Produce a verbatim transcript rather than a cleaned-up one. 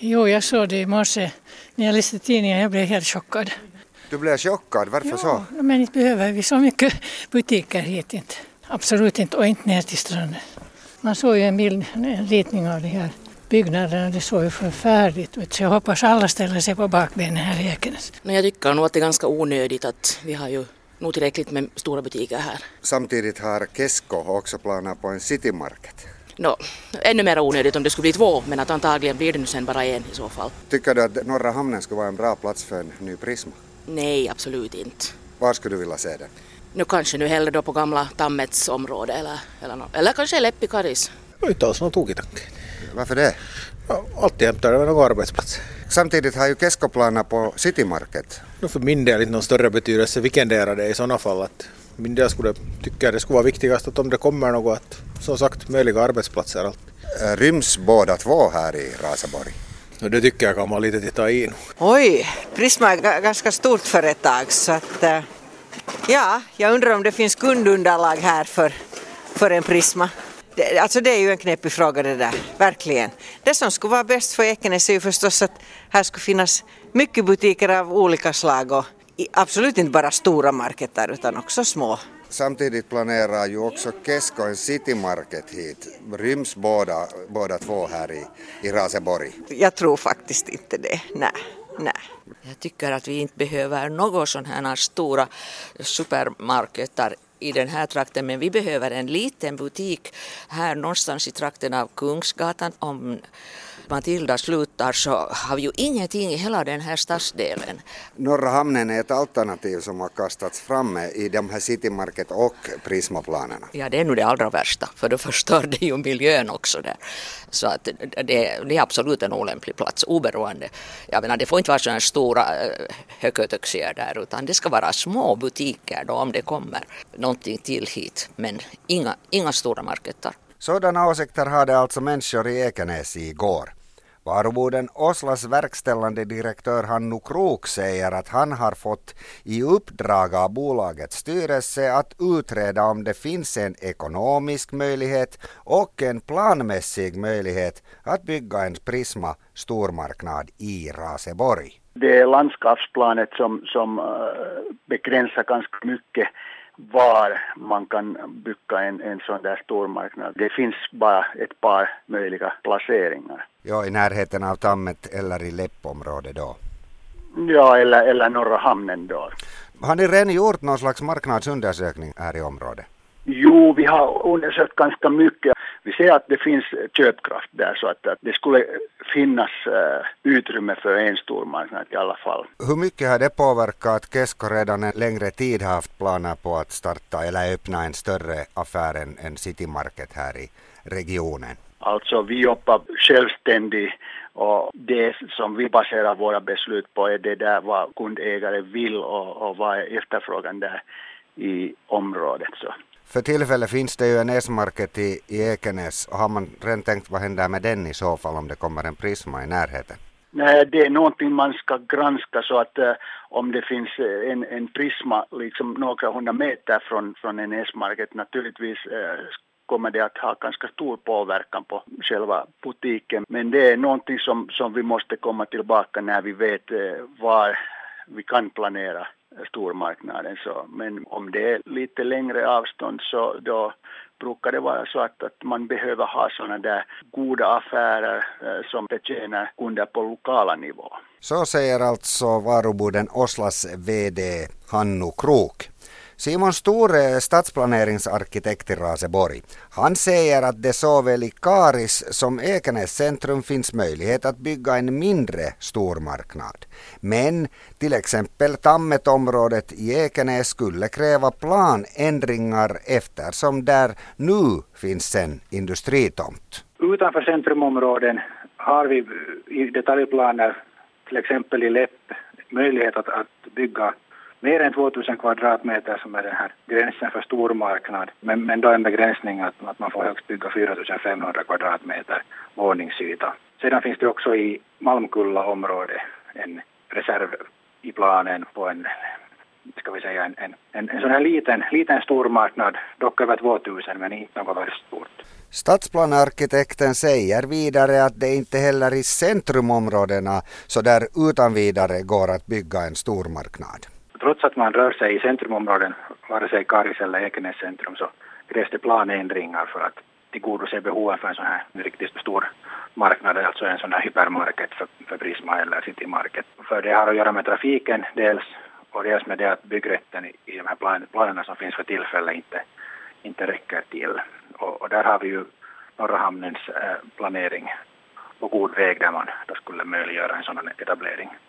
Jo, jag såg det i morse när jag läste tidningen. Jag blev helt chockad. Du blev chockad, varför jo, så? Men inte behöver vi så mycket butiker hit inte. Absolut inte, och inte ner till stranden. Man såg ju en bild, en ritning av de här byggnaderna. Det såg ju förfärligt ut. Så jag hoppas alla ställer sig på bakbenen här i Ekenäs. Men jag tycker nog att det är ganska onödigt att vi har ju nog tillräckligt med stora butiker här. Samtidigt har Kesko också planer på en City Market. No, ännu mer onödigt om det skulle bli två, men att antagligen blir det nu sen bara en i så fall. Tycker du att Norra Hamnen skulle vara en bra plats för en ny Prisma? Nej, absolut inte. Var skulle du vilja se den? Nu kanske nu hellre då på gamla Tammets område eller, eller, no, eller kanske Leppikaris. Inte alls någon tokitanke. Varför det? Ja, alltid hämtar det någon arbetsplats. Samtidigt har ju Kesko planer på City Market. No, för min del inte någon större betydelse vilken del är det i sådana fall. Att min del skulle tycka att det skulle vara viktigast att om det kommer något, att, som sagt, möjliga arbetsplatser. Allt. Ryms båda två här i Raseborg? No, det tycker jag kan man lite titta in. Oj, Prisma är g- ganska stort företag så att äh, ja, jag undrar om det finns kundunderlag här för, för en Prisma. Det, alltså det är ju en knepig fråga det där, verkligen. Det som skulle vara bäst för Ekenäs är ju förstås att här skulle finnas mycket butiker av olika slag och i, absolut inte bara stora marketer utan också små. Samtidigt planerar ju också Kesko en City Market hit. Ryms båda, båda två här i, i Raseborg? Jag tror faktiskt inte det, nej, nej. Jag tycker att vi inte behöver några sådana här stora supermarketer i den här trakten, men vi behöver en liten butik här någonstans i trakten av Kungsgatan. Om Matilda slutar så har vi ju ingenting i hela den här stadsdelen. Norra Hamnen är ett alternativ som har kastats fram i de här City Market och Prisma-planerna. Ja, det är nog det allra värsta, för då förstör det ju miljön också där. Så att det, det är absolut en olämplig plats, oberoende. Jag menar, det får inte vara sådana stora hökötöxier där, utan det ska vara små butiker då om det kommer någonting till hit, men inga, inga stora marketer. Sådana åsikter hade alltså människor i Ekenäs igår. Varuboden Oslas verkställande direktör Hannu Krok säger att han har fått i uppdrag av bolagets styrelse att utreda om det finns en ekonomisk möjlighet och en planmässig möjlighet att bygga en Prisma stormarknad i Raseborg. Det är landskapsplanet som, som begränsar ganska mycket var man kan bygga en, en sån där stormarknad. Det finns bara ett par möjliga placeringar. Ja, i närheten av Tammet eller i Leppområdet då? Ja, eller, eller Norra Hamnen då. Har ni redan gjort någon slags marknadsundersökning här i området? Jo, vi har undersökt ganska mycket. Vi ser att det finns köpkraft där så att, att det skulle finnas uh, utrymme för en stor marknad i alla fall. Hur mycket har det påverkat att Kesko redan en längre tid haft planer på att starta eller öppna en större affär än en City Market här i regionen? Alltså vi jobbar självständigt och det som vi baserar våra beslut på är det där vad kundägare vill och, och vad är efterfrågan där i området så. För tillfället finns det ju en S-market i, i Ekenäs och har man redan tänkt vad händer med den i så fall om det kommer en Prisma i närheten? Nej, det är någonting man ska granska så att uh, om det finns en, en Prisma liksom några hundra meter från, från en S-market naturligtvis uh, kommer det att ha ganska stor påverkan på själva butiken. Men det är någonting som, som vi måste komma tillbaka när vi vet uh, var vi kan planera stormarknaden. Så. Men om det är lite längre avstånd så då brukar det vara så att, att man behöver ha sådana där goda affärer eh, som betjänar kunder på lokala nivå. Så säger alltså varuboden Oslas vd Hannu Krok. Simon Store, stadsplaneringsarkitekt i Raseborg. Han säger att det såväl i Karis som Ekenäs centrum finns möjlighet att bygga en mindre stormarknad. Men till exempel Tammetområdet i Ekenäs skulle kräva planändringar eftersom där nu finns en industritomt. Utanför centrumområden har vi i detaljplaner, till exempel i Lepp, möjlighet att, att bygga mer än tvåtusen kvadratmeter som är den här gränsen för stormarknad. Men, men då en begränsning att, att man får högst bygga fyratusenfemhundra kvadratmeter våningsyta. Sedan finns det också i Malmkulla-området en reserv i planen på en, ska vi säga, en, en, en, en sån här liten, liten stormarknad, dock över tvåtusen men inte något väldigt stort. Stadsplanearkitekten säger vidare att det inte heller i centrumområdena så där utan vidare går att bygga en stormarknad. Trots att man rör sig i centrumområden, vare sig Karis eller Ekenäs centrum, så krävs det planändringar för att tillgodose behoven för en sån här riktigt stor marknad, alltså en sån här hypermarket för, för Prisma eller City Market. För det har att göra med trafiken dels och dels med det att byggrätten i, i de här plan, planerna som finns för tillfället inte, inte räcker till. Och, och där har vi ju Norra hamnens eh, planering på god väg där man då skulle möjliggöra en sådan etablering.